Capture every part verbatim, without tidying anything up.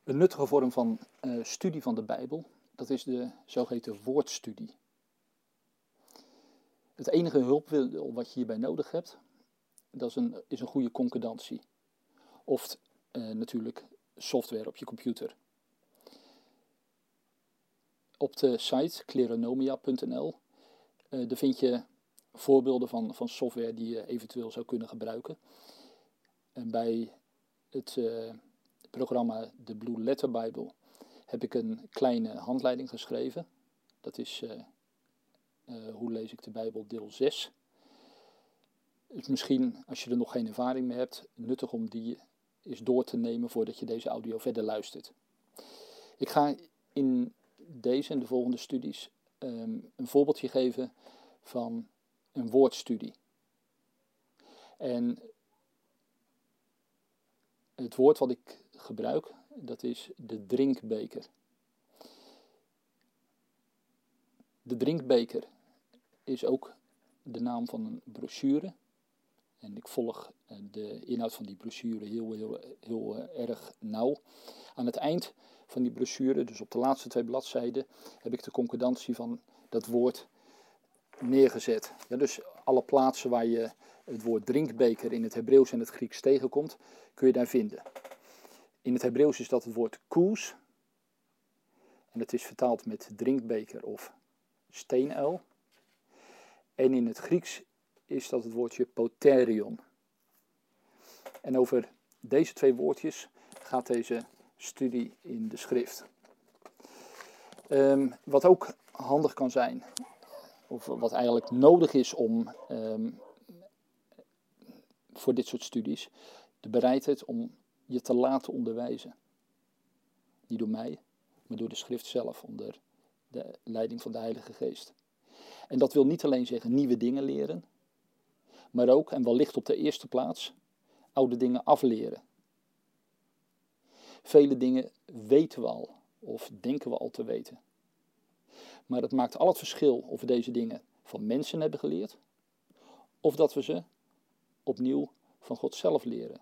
Een nuttige vorm van uh, studie van de Bijbel, dat is de zogeheten woordstudie. Het enige hulpmiddel wat je hierbij nodig hebt, dat is een, is een goede concordantie. Of uh, natuurlijk software op je computer. Op de site kleronomia punt n l uh, daar vind je voorbeelden van, van software die je eventueel zou kunnen gebruiken. En bij het uh, programma de Blue Letter Bible heb ik een kleine handleiding geschreven. Dat is uh, uh, Hoe lees ik de Bijbel deel zes. Dus misschien, als je er nog geen ervaring mee hebt, nuttig om die eens door te nemen voordat je deze audio verder luistert. Ik ga in deze en de volgende studies um, een voorbeeldje geven van een woordstudie. En het woord wat ik gebruik, dat is de drinkbeker. De drinkbeker is ook de naam van een brochure. En ik volg de inhoud van die brochure heel, heel, heel uh, erg nauw. Aan het eind van die brochure, dus op de laatste twee bladzijden, heb ik de concordantie van dat woord neergezet. Ja, dus alle plaatsen waar je het woord drinkbeker in het Hebreeuws en het Grieks tegenkomt, kun je daar vinden. In het Hebreeuws is dat het woord kous. En dat is vertaald met drinkbeker of steenuil. En in het Grieks is dat het woordje poterion. En over deze twee woordjes gaat deze studie in de schrift. Um, wat ook handig kan zijn, of wat eigenlijk nodig is om um, voor dit soort studies, de bereidheid om je te laten onderwijzen. Niet door mij, maar door de schrift zelf, onder de leiding van de Heilige Geest. En dat wil niet alleen zeggen nieuwe dingen leren, maar ook, en wellicht op de eerste plaats, oude dingen afleren. Vele dingen weten we al, of denken we al te weten. Maar het maakt al het verschil of we deze dingen van mensen hebben geleerd, of dat we ze opnieuw van God zelf leren.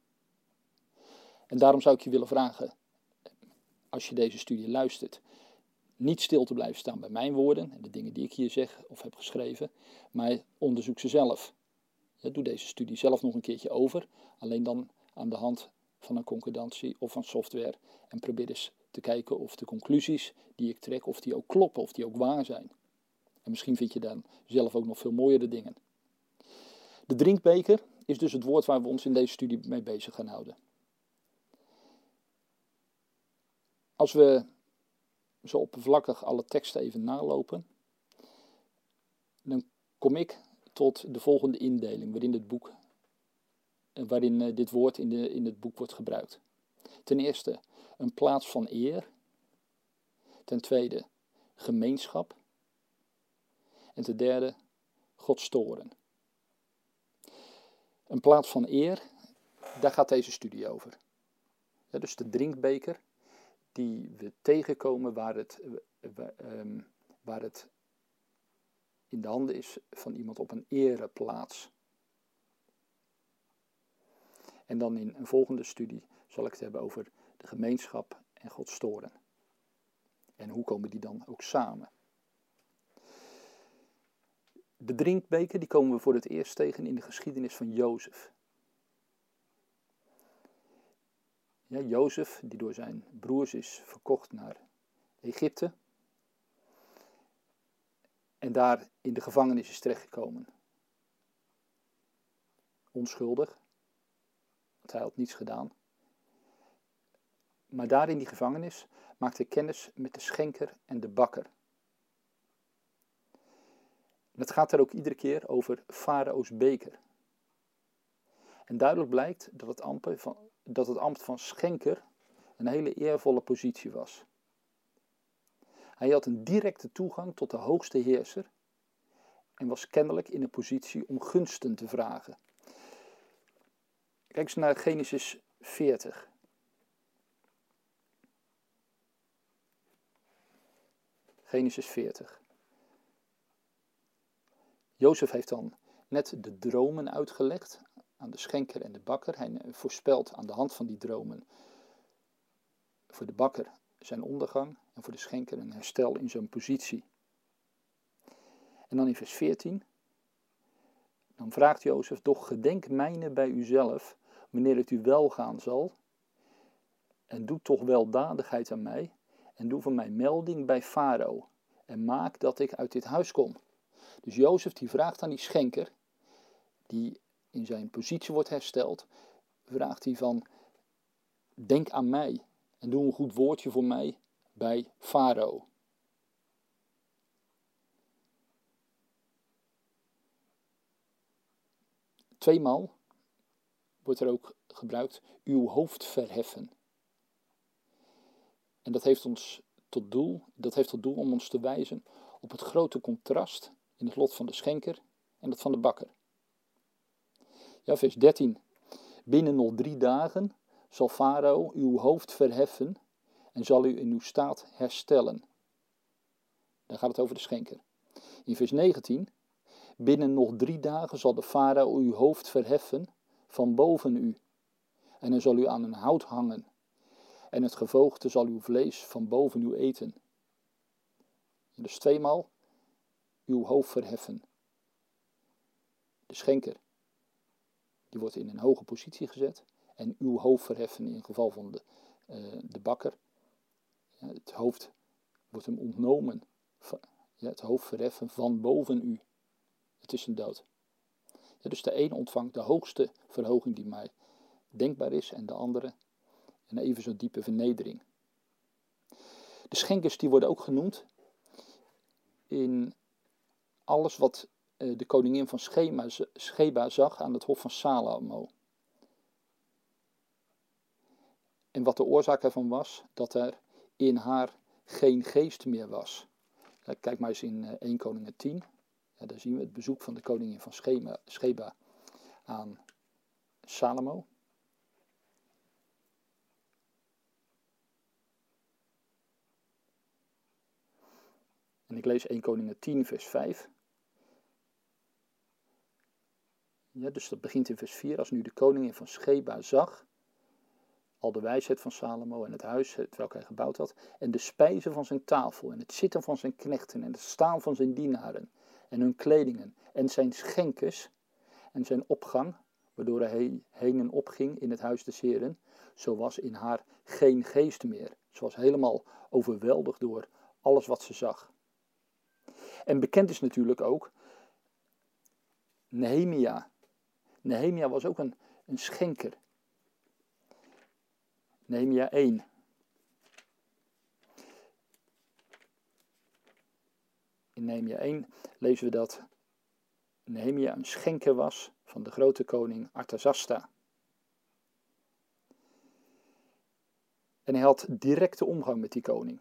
En daarom zou ik je willen vragen, als je deze studie luistert, niet stil te blijven staan bij mijn woorden en de dingen die ik hier zeg of heb geschreven, maar onderzoek ze zelf. Ja, doe deze studie zelf nog een keertje over, alleen dan aan de hand van een concordantie of van software, en probeer eens te kijken of de conclusies die ik trek, of die ook kloppen, of die ook waar zijn. En misschien vind je dan zelf ook nog veel mooiere dingen. De drinkbeker is dus het woord waar we ons in deze studie mee bezig gaan houden. Als we zo oppervlakkig alle teksten even nalopen, dan kom ik tot de volgende indeling waarin, het boek, waarin dit woord in, de, in het boek wordt gebruikt. Ten eerste een plaats van eer. Ten tweede gemeenschap. En ten derde Gods toren. Een plaats van eer, daar gaat deze studie over. Ja, dus de drinkbeker die we tegenkomen waar het, waar het in de handen is van iemand op een ereplaats. En dan in een volgende studie zal ik het hebben over de gemeenschap en Gods toren. En hoe komen die dan ook samen? De drinkbeker die komen we voor het eerst tegen in de geschiedenis van Jozef. Ja, Jozef, die door zijn broers is verkocht naar Egypte. En daar in de gevangenis is terechtgekomen. Onschuldig, want hij had niets gedaan. Maar daar in die gevangenis maakte hij kennis met de schenker en de bakker. En het gaat daar ook iedere keer over Farao's beker. En duidelijk blijkt dat het ambt van, dat het ambt van schenker een hele eervolle positie was. Hij had een directe toegang tot de hoogste heerser en was kennelijk in een positie om gunsten te vragen. Kijk eens naar Genesis veertig. Genesis veertig. Jozef heeft dan net de dromen uitgelegd aan de schenker en de bakker. Hij voorspelt aan de hand van die dromen voor de bakker zijn ondergang en voor de schenker een herstel in zijn positie. En dan in vers veertien, dan vraagt Jozef, doch gedenk mijne bij uzelf, wanneer het u welgaan zal, en doe toch weldadigheid aan mij, en doe van mij melding bij Farao, en maak dat ik uit dit huis kom. Dus Jozef die vraagt aan die schenker, die in zijn positie wordt hersteld, vraagt hij van, denk aan mij, en doe een goed woordje voor mij bij Farao. Tweemaal wordt er ook gebruikt, uw hoofd verheffen. En dat heeft ons tot doel, dat heeft tot doel om ons te wijzen op het grote contrast in het lot van de schenker en dat van de bakker. Ja, vers dertien. Binnen nog drie dagen zal Farao uw hoofd verheffen en zal u in uw staat herstellen. Dan gaat het over de schenker. In vers negentien. Binnen nog drie dagen zal de Farao uw hoofd verheffen van boven u. En hij zal u aan een hout hangen. En het gevoogde zal uw vlees van boven u eten. Dus tweemaal uw hoofd verheffen. De schenker, die wordt in een hoge positie gezet. En uw hoofd verheffen in het geval van de, uh, de bakker. Ja, het hoofd wordt hem ontnomen. Ja, het hoofd verheffen van boven u. Het is een dood. Ja, dus de een ontvangt de hoogste verhoging die mij denkbaar is. En de andere een even zo diepe vernedering. De schenkers die worden ook genoemd in alles wat uh, de koningin van Schema, Sheba zag aan het hof van Salomo. En wat de oorzaak ervan was, dat er in haar geen geest meer was. Ja, kijk maar eens in uh, Eerste Koningen tien. Ja, daar zien we het bezoek van de koningin van Sheba, Sheba aan Salomo. En ik lees Eerste Koningen tien vers vijf. Ja, dus dat begint in vers vier. Als nu de koningin van Sheba zag al de wijsheid van Salomo en het huis hetwelk hij gebouwd had, en de spijzen van zijn tafel, en het zitten van zijn knechten, en het staan van zijn dienaren, en hun kledingen, en zijn schenkers, en zijn opgang, waardoor hij heen en opging in het huis des Heren, zo was in haar geen geest meer. Ze was helemaal overweldigd door alles wat ze zag. En bekend is natuurlijk ook Nehemia. Nehemia was ook een, een schenker. Nehemia één. In Nehemia één lezen we dat Nehemia een schenker was van de grote koning Artasasta. En hij had directe omgang met die koning.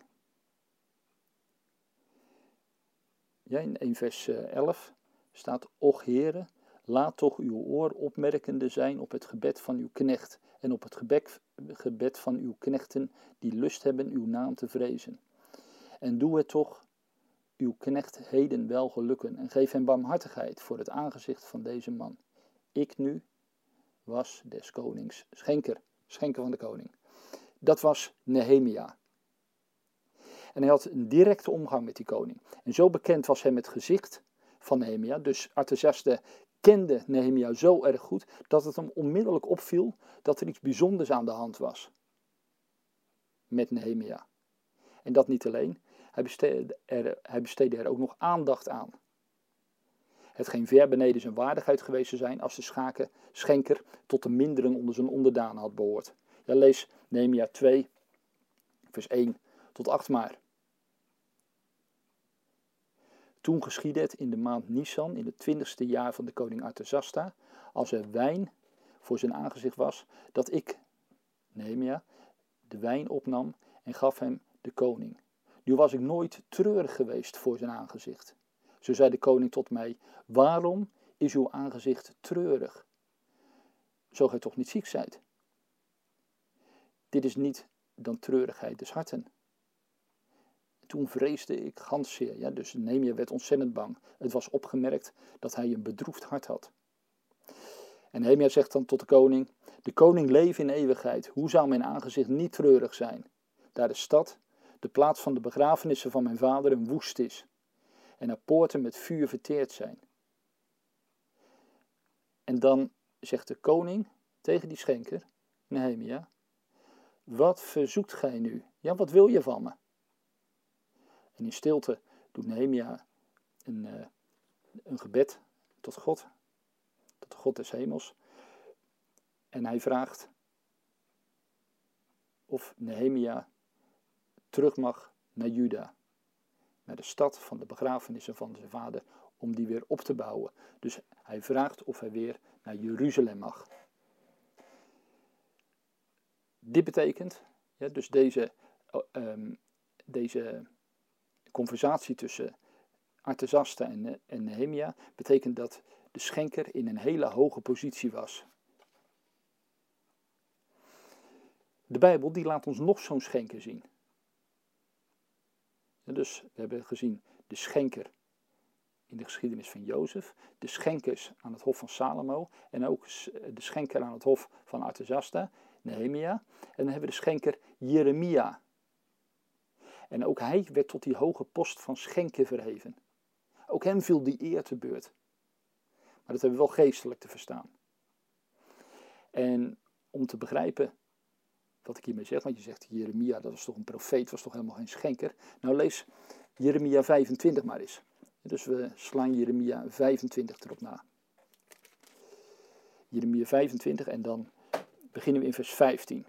Ja, in één vers elf staat, Och Heere, laat toch uw oor opmerkende zijn op het gebed van uw knecht en op het gebed, gebed van uw knechten die lust hebben uw naam te vrezen. En doe het toch uw knecht heden wel gelukken en geef hem barmhartigheid voor het aangezicht van deze man. Ik nu was des konings schenker, schenker van de koning. Dat was Nehemia. En hij had een directe omgang met die koning. En zo bekend was hem het gezicht van Nehemia. Dus Artasasta kende Nehemia zo erg goed dat het hem onmiddellijk opviel dat er iets bijzonders aan de hand was met Nehemia. En dat niet alleen, hij besteedde er, hij besteedde er ook nog aandacht aan. Het geen ver beneden zijn waardigheid geweest te zijn als de schaken, schenker tot de minderen onder zijn onderdanen had behoord. Ja, lees Nehemia twee, vers één tot acht maar. Toen geschiedde het in de maand Nisan, in het twintigste jaar van de koning Artasasta, als er wijn voor zijn aangezicht was, dat ik, Nehemia, de wijn opnam en gaf hem de koning. Nu was ik nooit treurig geweest voor zijn aangezicht. Zo zei de koning tot mij, waarom is uw aangezicht treurig? Zo gij toch niet ziek zijt? Dit is niet dan treurigheid des harten. Toen vreesde ik gans zeer. Ja, dus Nehemia werd ontzettend bang. Het was opgemerkt dat hij een bedroefd hart had. En Nehemia zegt dan tot de koning, de koning leeft in eeuwigheid. Hoe zou mijn aangezicht niet treurig zijn? daar de stad, de plaats van de begrafenissen van mijn vader, een woest is en haar poorten met vuur verteerd zijn. En dan zegt de koning tegen die schenker, Nehemia, wat verzoekt gij nu? Ja, wat wil je van me? En in stilte doet Nehemia een, uh, een gebed tot God, tot de God des hemels. En hij vraagt of Nehemia terug mag naar Juda, naar de stad van de begrafenissen van zijn vader, om die weer op te bouwen. Dus hij vraagt of hij weer naar Jeruzalem mag. Dit betekent, ja, dus deze, um, deze conversatie tussen Artazasta en, en Nehemia, betekent dat de schenker in een hele hoge positie was. De Bijbel die laat ons nog zo'n schenker zien. Ja, dus we hebben gezien de schenker in de geschiedenis van Jozef, de schenkers aan het hof van Salomo en ook de schenker aan het hof van Artazasta, Nehemia. En dan hebben we de schenker Jeremia. En ook hij werd tot die hoge post van schenker verheven. Ook hem viel die eer te beurt. Maar dat hebben we wel geestelijk te verstaan. En om te begrijpen wat ik hiermee zeg, want je zegt Jeremia, dat was toch een profeet, was toch helemaal geen schenker. Nou lees Jeremia vijfentwintig maar eens. Dus we slaan Jeremia vijfentwintig erop na. Jeremia vijfentwintig en dan beginnen we in vers vijftien.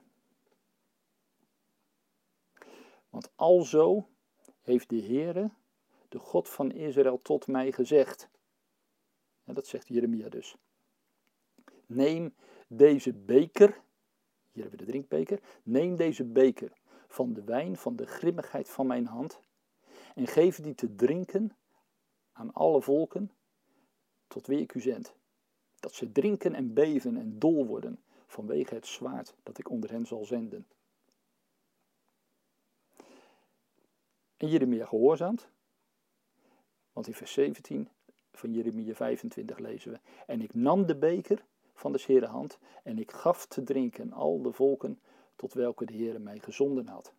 Want alzo heeft de Heere, de God van Israël, tot mij gezegd. Ja, dat zegt Jeremia dus. Neem deze beker, hier hebben we de drinkbeker, neem deze beker van de wijn van de grimmigheid van mijn hand en geef die te drinken aan alle volken tot wie ik u zend. Dat ze drinken en beven en dol worden vanwege het zwaard dat ik onder hen zal zenden. En Jeremia gehoorzaamt, want in vers zeventien van Jeremia vijfentwintig lezen we: en ik nam de beker van de Heere hand en ik gaf te drinken al de volken tot welke de Heere mij gezonden had.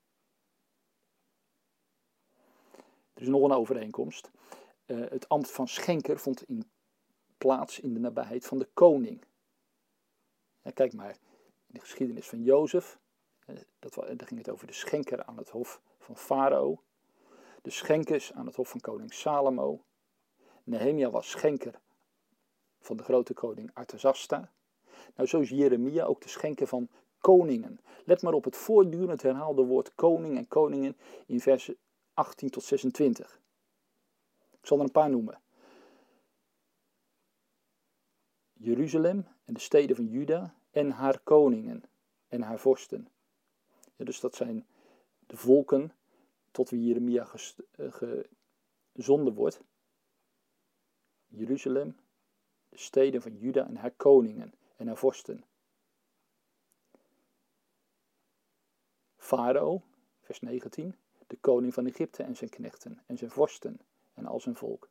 Er is nog een overeenkomst. Uh, het ambt van schenker vond in plaats in de nabijheid van de koning. Ja, kijk maar, in de geschiedenis van Jozef, uh, dat, daar ging het over de schenker aan het hof van Farao, de schenkers aan het hof van koning Salomo. Nehemia was schenker van de grote koning Artazasta. Nou, zo is Jeremia ook de schenker van koningen. Let maar op het voortdurend herhaalde woord koning en koningen in vers achttien tot zesentwintig. Ik zal er een paar noemen. Jeruzalem en de steden van Juda en haar koningen en haar vorsten. Ja, dus dat zijn de volken tot wie Jeremia gezonden wordt. Jeruzalem, de steden van Juda en haar koningen en haar vorsten. Farao, vers negentien, de koning van Egypte en zijn knechten en zijn vorsten en al zijn volk.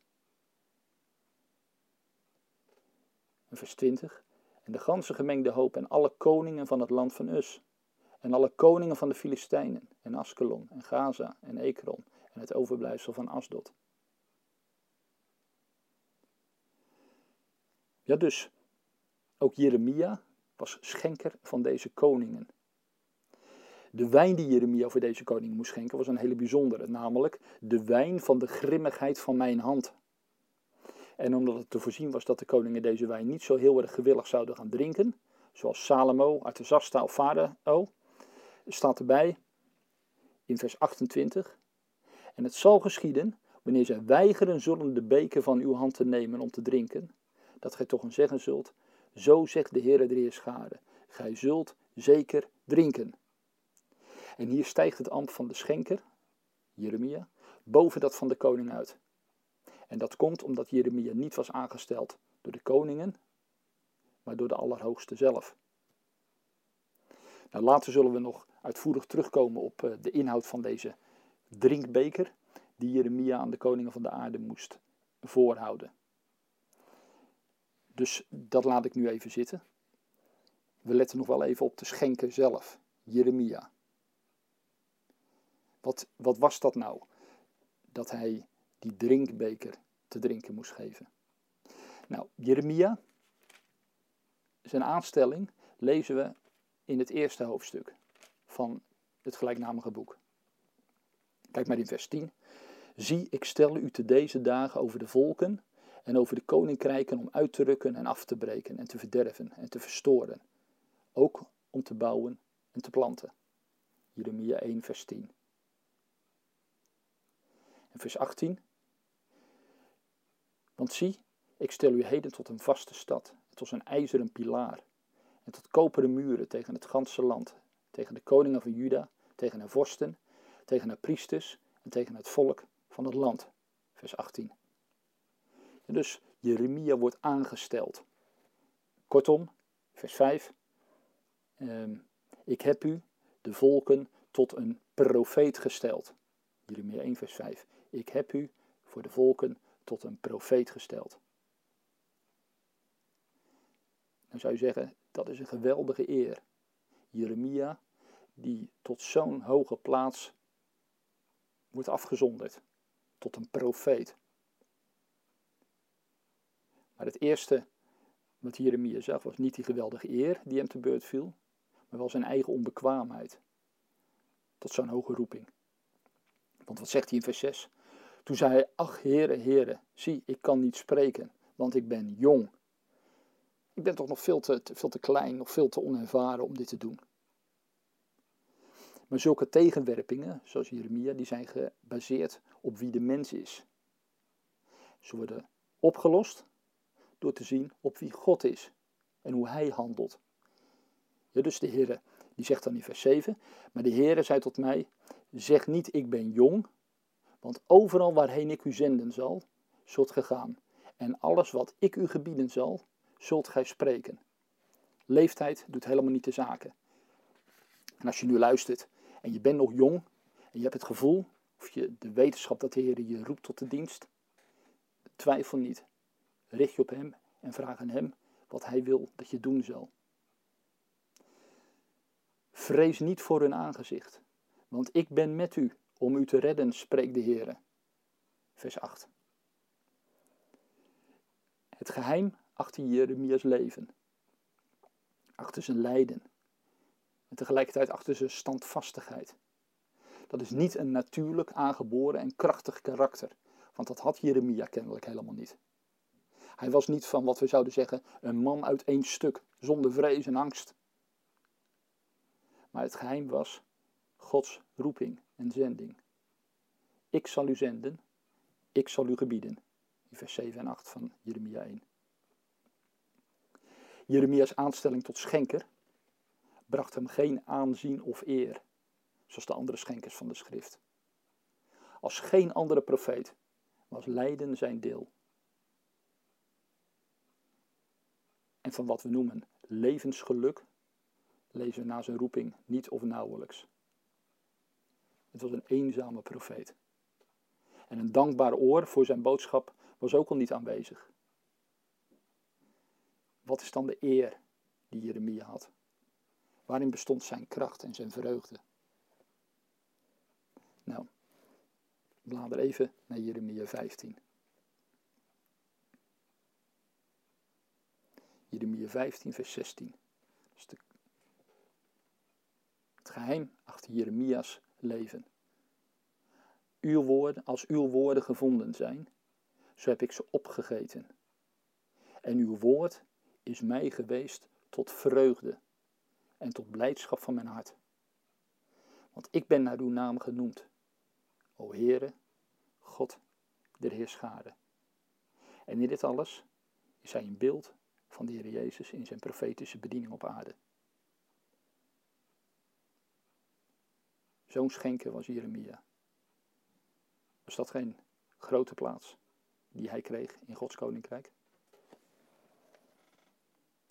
En vers twintig, en de ganse gemengde hoop en alle koningen van het land van Us, en alle koningen van de Filistijnen en Askelon en Gaza en Ekron en het overblijfsel van Asdod. Ja, dus ook Jeremia was schenker van deze koningen. De wijn die Jeremia voor deze koningen moest schenken was een hele bijzondere, namelijk de wijn van de grimmigheid van mijn hand. En omdat het te voorzien was dat de koningen deze wijn niet zo heel erg gewillig zouden gaan drinken, zoals Salomo, Artazasta of Farao, staat erbij in vers achtentwintig. En het zal geschieden, wanneer zij weigeren zullen de beker van uw hand te nemen om te drinken, dat gij toch een zeggen zult, zo zegt de Heere der Heerscharen, gij zult zeker drinken. En hier stijgt het ambt van de schenker, Jeremia, boven dat van de koning uit. En dat komt omdat Jeremia niet was aangesteld door de koningen, maar door de Allerhoogste zelf. Nou, later zullen we nog uitvoerig terugkomen op uh, de inhoud van deze drinkbeker, die Jeremia aan de koningen van de aarde moest voorhouden. Dus dat laat ik nu even zitten. We letten nog wel even op de schenker zelf, Jeremia. Wat, wat was dat nou? Dat hij die drinkbeker te drinken moest geven. Nou, Jeremia, zijn aanstelling lezen we in het eerste hoofdstuk van het gelijknamige boek. Kijk maar in vers tien. Zie, ik stel u te deze dagen over de volken en over de koninkrijken om uit te rukken en af te breken en te verderven en te verstoren. Ook om te bouwen en te planten. Jeremia één vers tien. En vers achttien. Want zie, ik stel u heden tot een vaste stad, tot een ijzeren pilaar en tot koperen muren tegen het ganse land, tegen de koningen van Juda, tegen de vorsten, tegen de priesters en tegen het volk van het land. Vers achttien. En dus Jeremia wordt aangesteld. Kortom, vers vijf. Uh, ik heb u, de volken, tot een profeet gesteld. Jeremia één vers vijf. Ik heb u voor de volken tot een profeet gesteld. Dan zou je zeggen, dat is een geweldige eer. Jeremia, die tot zo'n hoge plaats wordt afgezonderd. Tot een profeet. Maar het eerste wat Jeremia zag was niet die geweldige eer die hem te beurt viel, maar wel zijn eigen onbekwaamheid. Tot zo'n hoge roeping. Want wat zegt hij in vers zes? Toen zei hij, ach Heere, Heere, zie, ik kan niet spreken, want ik ben jong. Ik ben toch nog veel te, te, veel te klein, nog veel te onervaren om dit te doen. Maar zulke tegenwerpingen, zoals Jeremia, die zijn gebaseerd op wie de mens is. Ze worden opgelost door te zien op wie God is en hoe hij handelt. Ja, dus de Heere, die zegt dan in vers zeven, maar de Heere zei tot mij, zeg niet ik ben jong, want overal waarheen ik u zenden zal, zult ge gaan. En alles wat ik u gebieden zal, zult gij spreken. Leeftijd doet helemaal niet de zaken. En als je nu luistert en je bent nog jong en je hebt het gevoel, of je de wetenschap dat de Heer je roept tot de dienst, twijfel niet. Richt je op hem en vraag aan hem wat hij wil dat je doen zal. Vrees niet voor hun aangezicht, want ik ben met u om u te redden, spreekt de Heer. Vers acht. Het geheim achter Jeremia's leven, achter zijn lijden en tegelijkertijd achter zijn standvastigheid. Dat is niet een natuurlijk aangeboren en krachtig karakter, want dat had Jeremia kennelijk helemaal niet. Hij was niet van wat we zouden zeggen een man uit één stuk, zonder vrees en angst. Maar het geheim was Gods roeping en zending. Ik zal u zenden, ik zal u gebieden. In vers zeven en acht van Jeremia één. Jeremia's aanstelling tot schenker bracht hem geen aanzien of eer, zoals de andere schenkers van de schrift. Als geen andere profeet was lijden zijn deel. En van wat we noemen levensgeluk lezen we na zijn roeping niet of nauwelijks. Het was een eenzame profeet. En een dankbaar oor voor zijn boodschap was ook al niet aanwezig. Wat is dan de eer die Jeremia had? Waarin bestond zijn kracht en zijn vreugde? Nou, blader even naar Jeremia vijftien. Jeremia vijftien vers zestien. Dat is de... het geheim achter Jeremia's leven. Uw woorden, als uw woorden gevonden zijn, zo heb ik ze opgegeten. En uw woord is mij geweest tot vreugde en tot blijdschap van mijn hart. Want ik ben naar uw naam genoemd, o Heere, God der Heerscharen. En in dit alles is hij een beeld van de Heer Jezus in zijn profetische bediening op aarde. Zo'n schenker was Jeremia. Was dat geen grote plaats die hij kreeg in Gods koninkrijk?